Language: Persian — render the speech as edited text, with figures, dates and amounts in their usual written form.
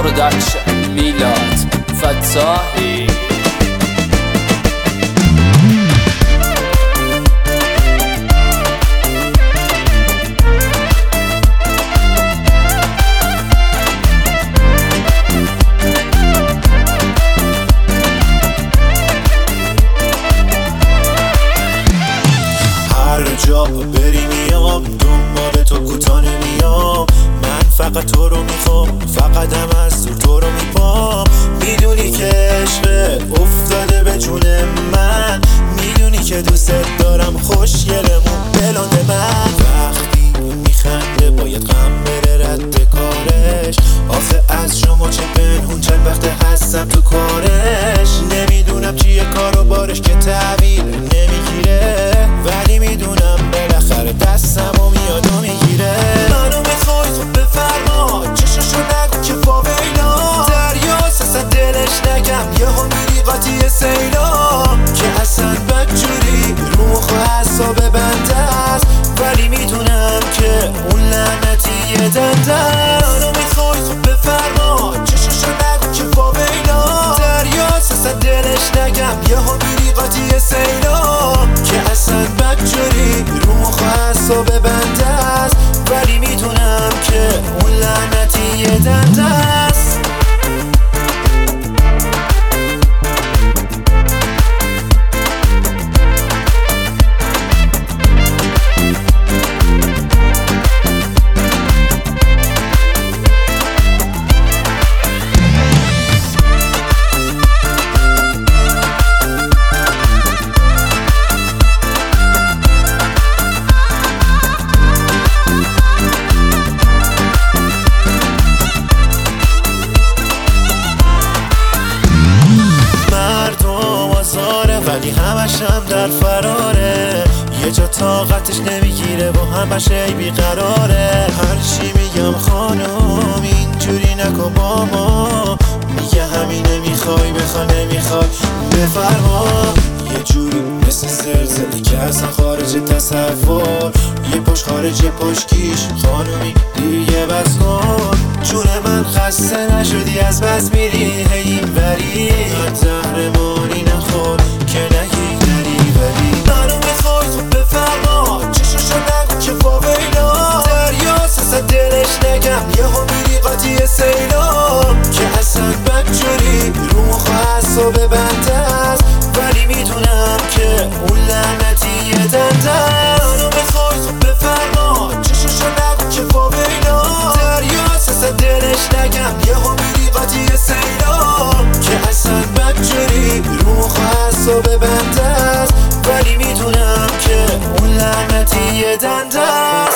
پروداکشن میلاد فتاحی. جا بری میام دنبال تو کوتاه نمیام. من فقط تو رو میخوام، فقط هم از تو رو میپام. میدونی که عشق افتاده به جون من، میدونی که دوست دارم خوشگلمون بلند من. وقتی میخنده باید غم بره رد کارش. آخه از شما چه پنهون چند وقت هستم تو کارش. نمیدونم چیه کار و بارش که تحویل نمیگیره، ولی میدونم بالاخره دستمو میاد و میگیره. منو میخوای خب بفرما، چششو نگو که فاویلا. دریاست اصلا دلش نگم، یهو میری قاطی سیلا. که اصلا بدجوری رو مخ و حساب بنده است، ولی میدونم که اون لعنتی یه دنده است. منو میخوای خب بفرما، چششو نگو که فاویلا. دریاست اصلا دلش نگم، یهو میری قاطی سیلا. که اصلا بدجوری رو مخ و حساب بنده است، ولی میدونم که اون لعنتی یه دنده است. ولی همش هم در فراره، یه جا طاقتش نمیگیره و همش ای بیقراره. هرچی میگم خانم اینجوری نکن با ما، میگه همین نمیخوای بخوا نمیخوای بفرما. یه جوری مثل زلزله که اصلا خارج تصور، یه پشت خارج پشتیش خانومی دیگه بس کن. جون من خسته نشدی از بس میری هی وری، زهرمانی نخور که نگی نری ولی. منو میخوای خب بفرما، چششو نگو که فاویلا. دریاست اصلا دلش نگم، یهو میری قاطی سیلا. که اصلا بدجوری رو مخ و حساب بنده است، ولی میدونم که اون لعنتی یه دنده است. منو میخوای خب بفرما، چششو نگو که فاویلا. دریاست اصلا دلش نگم، یهو میری قاطی سیلا. که اصلا بدجوری رو مخ و حساب بنده است، ولی میدونم که اون لعنتی یه دنده است.